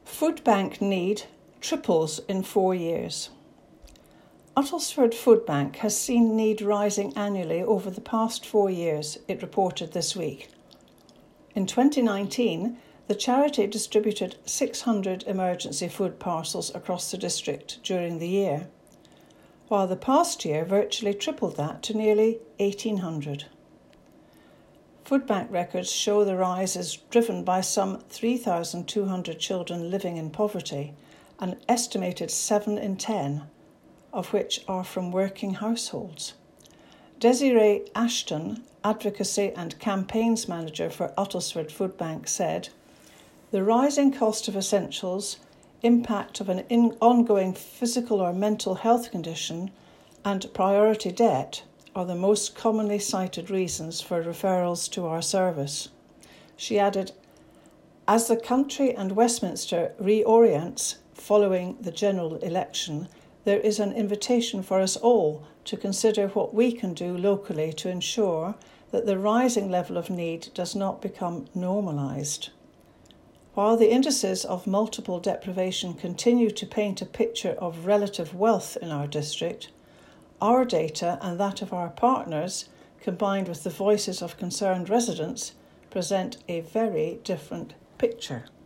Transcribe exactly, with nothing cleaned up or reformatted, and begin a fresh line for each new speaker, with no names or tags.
Food bank need triples in four years. Uttlesford Food Bank has seen need rising annually over the past four years, it reported this week. In twenty nineteen, the charity distributed six hundred emergency food parcels across the district during the year, while the past year virtually tripled that to nearly eighteen hundred. Food bank records show the rise is driven by some three thousand two hundred children living in poverty, an estimated seven in ten of which are from working households. Desiree Ashton, Advocacy and Campaigns Manager for Uttlesford Food Bank, said, "The rising cost of essentials, impact of an in- ongoing physical or mental health condition, and priority debt are the most commonly cited reasons for referrals to our service." She added, "As the country and Westminster reorients following the general election, there is an invitation for us all to consider what we can do locally to ensure that the rising level of need does not become normalised." While the indices of multiple deprivation continue to paint a picture of relative wealth in our district, our data and that of our partners, combined with the voices of concerned residents, present a very different picture.